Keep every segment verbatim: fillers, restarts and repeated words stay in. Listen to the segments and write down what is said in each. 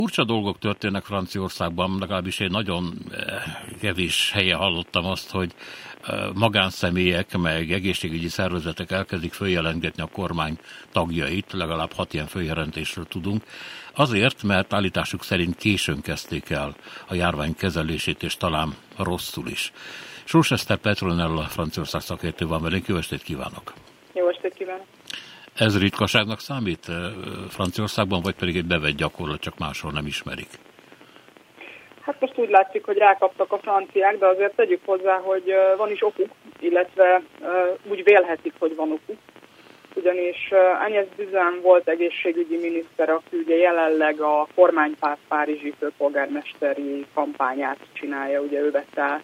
Furcsa dolgok történnek Franciaországban, legalábbis én nagyon kevés helyen hallottam azt, hogy magánszemélyek, meg egészségügyi szervezetek elkezdik följelentgetni a kormány tagjait, legalább hat ilyen följelentésről tudunk, azért, mert állításuk szerint későn kezdték el a járvány kezelését, és talán rosszul is. Sós Eszter Petronella, Franciaország szakértő van velünk, jó estét kívánok! Jó estét kívánok! Ez ritkaságnak számít Franciaországban, vagy pedig egy bevett gyakorlat, csak máshol nem ismerik? Hát most úgy látszik, hogy rákaptak a franciák, de azért tegyük hozzá, hogy van is okuk, illetve úgy vélhetik, hogy van okuk. Ugyanis Agnès Buzyn volt egészségügyi miniszter, aki ugye jelenleg a kormánypárt párizsi főpolgármesteri kampányát csinálja, ugye ő vette át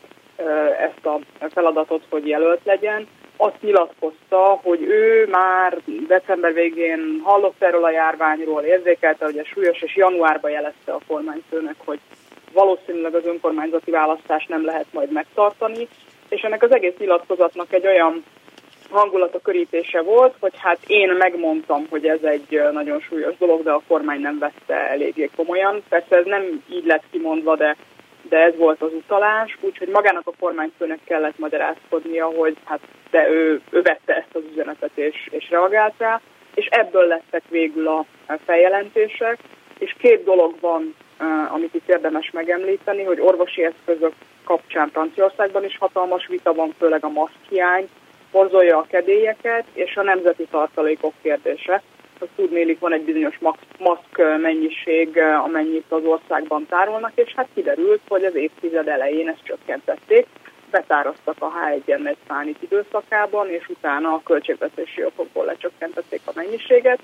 ezt a feladatot, hogy jelölt legyen. Azt nyilatkozta, hogy ő már december végén hallott erről a járványról, érzékelte, hogy ez súlyos, és januárban jelezte a kormányfőnek, hogy valószínűleg az önkormányzati választást nem lehet majd megtartani, és ennek az egész nyilatkozatnak egy olyan hangulata körítése volt, hogy hát én megmondtam, hogy ez egy nagyon súlyos dolog, de a kormány nem vette eléggé komolyan. Persze ez nem így lett kimondva, de de ez volt az utalás, úgyhogy magának a kormányfőnek kellett magyarázkodnia, hogy hát de ő, ő vette ezt az üzenetet és, és reagált rá, és ebből lettek végül a feljelentések, és két dolog van, amit itt érdemes megemlíteni, hogy orvosi eszközök kapcsán Franciaországban is hatalmas vita van, főleg a maszkhiány borzolja a kedélyeket, és a nemzeti tartalékok kérdése. Azt tudnélik, van egy bizonyos maszk mennyiség, amennyit az országban tárolnak, és hát kiderült, hogy az évtized elején ezt csökkentették, betáraztak a há egy en egy szánit időszakában, és utána a költségvetési okokból lecsökkentették a mennyiséget,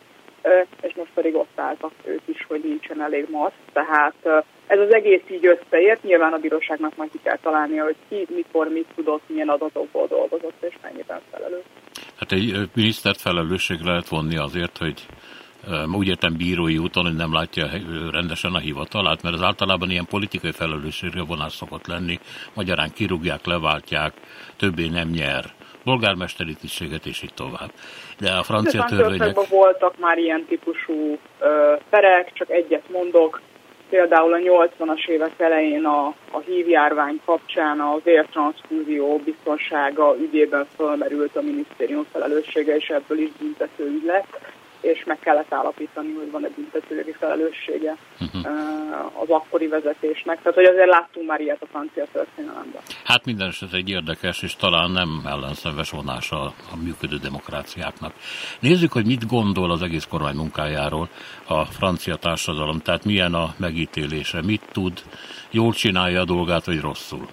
és most pedig ott álltak ők is, hogy nincsen elég maszk. Tehát ez az egész így összeért, nyilván a bíróságnak majd ki kell találnia, hogy ki, mikor, mit tudott, milyen adatokból dolgozott, és mennyiben felelős. Hát egy minisztert felelősségre lehet vonni azért, hogy úgy értem bírói úton, hogy nem látja rendesen a hivatalát, mert az általában ilyen politikai felelősségre vonás szokott lenni, magyarán kirúgják, leváltják, többé nem nyer, polgármesteri tisztséget és így tovább. De a francia törvények... voltak már ilyen típusú ö, perek, csak egyet mondok, például a nyolcvanas évek elején a, a hívjárvány kapcsán a vértranszfúzió biztonsága ügyében fölmerült a minisztérium felelőssége, és ebből is büntetőügy lett, és meg kellett állapítani, hogy van egy büntetőjogi felelőssége uh-huh. az akkori vezetésnek. Tehát, hogy azért láttunk már ilyet a francia történelemben. Hát minden eset egy érdekes, és talán nem ellenszenves vonása a működő demokráciáknak. Nézzük, hogy mit gondol az egész kormány munkájáról a francia társadalom, tehát milyen a megítélése, mit tud, jól csinálja a dolgát, vagy rosszul?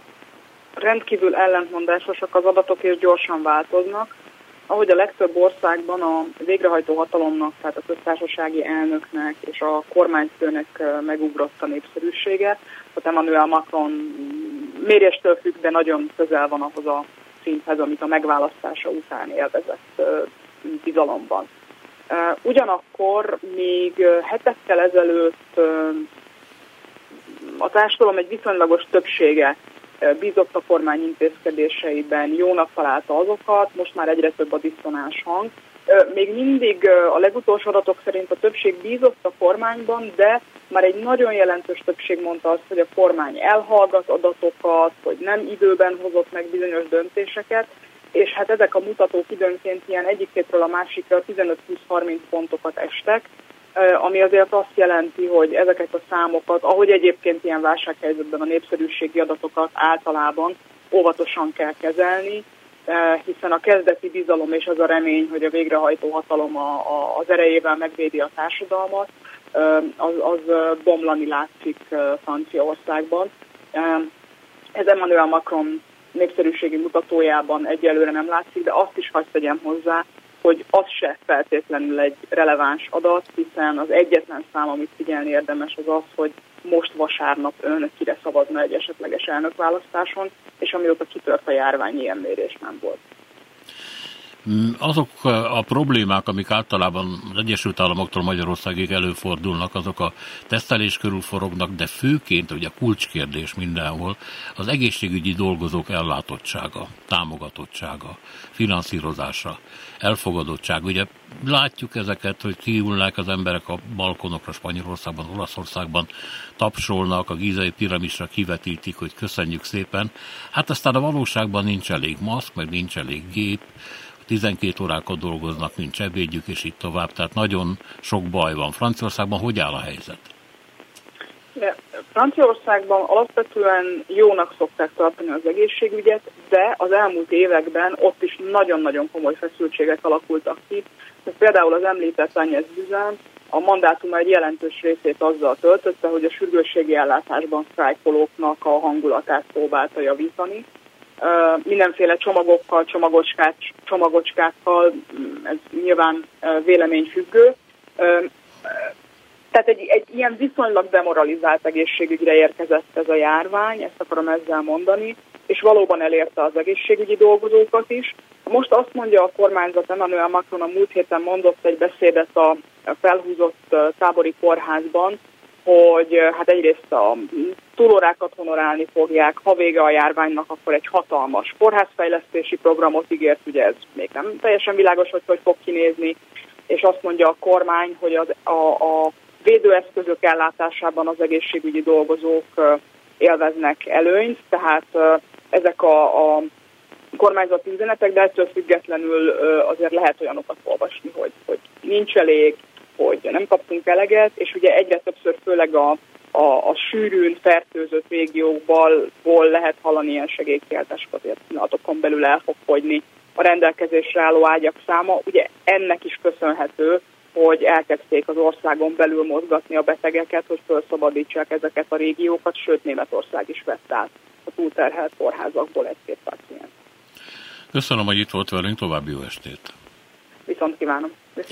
Rendkívül ellentmondásosak az adatok, és gyorsan változnak. Ahogy a legtöbb országban a végrehajtó hatalomnak, tehát a köztársasági elnöknek és a kormányfőnek megugrott a népszerűsége. Tehát Emmanuel Macron méréstől függ, de nagyon közel van ahhoz a szinthez, amit a megválasztása után élvezett bizalomban. Ugyanakkor még hetekkel ezelőtt a társadalom egy viszonylagos többsége bízott a kormány intézkedéseiben, jónak találta azokat, most már egyre több a diszonáns hang. Még mindig a legutolsó adatok szerint a többség bízott a kormányban, de már egy nagyon jelentős többség mondta azt, hogy a kormány elhallgat adatokat, hogy nem időben hozott meg bizonyos döntéseket, és hát ezek a mutatók időnként ilyen egyik hétről a másikra tizenöt-húsz-harminc pontokat estek, ami azért azt jelenti, hogy ezeket a számokat, ahogy egyébként ilyen válsághelyzetben a népszerűségi adatokat általában óvatosan kell kezelni, hiszen a kezdeti bizalom és az a remény, hogy a végrehajtó hatalom a, a, az erejével megvédi a társadalmat, az, az bomlani látszik Franciaországban. Ez Emmanuel Macron népszerűségi mutatójában egyelőre nem látszik, de azt is hadd tegyem hozzá, hogy az se feltétlenül egy releváns adat, hiszen az egyetlen szám, amit figyelni érdemes, az az, hogy most vasárnap ön kire szavazna egy esetleges elnökválasztáson, és amióta kitört a járvány, ilyen mérés nem volt. Azok a problémák, amik általában az Egyesült Államoktól Magyarországig előfordulnak, azok a tesztelés körül forognak, de főként, ugye a kulcskérdés mindenhol, az egészségügyi dolgozók ellátottsága, támogatottsága, finanszírozása, elfogadottság. Ugye látjuk ezeket, hogy kiülnek az emberek a balkonokra Spanyolországban, Olaszországban, tapsolnak, a Gízai piramisra kivetítik, hogy köszönjük szépen. Hát aztán a valóságban nincs elég maszk, meg nincs elég gép, tizenkét órákat dolgoznak, nincs ebédjük, és így tovább. Tehát nagyon sok baj van. Franciaországban hogy áll a helyzet? De Franciaországban alapvetően jónak szokták tartani az egészségügyet, de az elmúlt években ott is nagyon-nagyon komoly feszültségek alakultak ki. Tehát például az említett Agnès Buzyn a mandátum egy jelentős részét azzal töltötte, hogy a sürgősségi ellátásban sztrájkolóknak a hangulatát próbálta javítani. Mindenféle csomagokkal, csomagocskák, csomagocskákkal, ez nyilván véleményfüggő. Tehát egy, egy ilyen viszonylag demoralizált egészségügyre érkezett ez a járvány, ezt akarom ezzel mondani, és valóban elérte az egészségügyi dolgozókat is. Most azt mondja a kormányzat, Emmanuel Macron a múlt héten mondott egy beszédet a felhúzott tábori kórházban, hogy hát egyrészt a túlórákat honorálni fogják, ha vége a járványnak, akkor egy hatalmas kórházfejlesztési programot ígért, ugye ez még nem teljesen világos, hogy hogy fog kinézni, és azt mondja a kormány, hogy az, a, a védőeszközök ellátásában az egészségügyi dolgozók élveznek előnyt, tehát ezek a, a kormányzati üzenetek, de ettől függetlenül azért lehet olyanokat olvasni, hogy, hogy nincs elég, hogy nem kaptunk eleget, és ugye egyre többször főleg a, a, a sűrűn fertőzött régiókból lehet hallani ilyen segélykiáltásokat, hogy pillanatokon belül el fog fogyni a rendelkezésre álló ágyak száma. Ugye ennek is köszönhető, hogy elkezdték az országon belül mozgatni a betegeket, hogy felszabadítsák ezeket a régiókat, sőt Németország is vett át a túlterhelt kórházakból egy-két páciens. Köszönöm, hogy itt volt velünk, további jó estét! Viszont kívánom!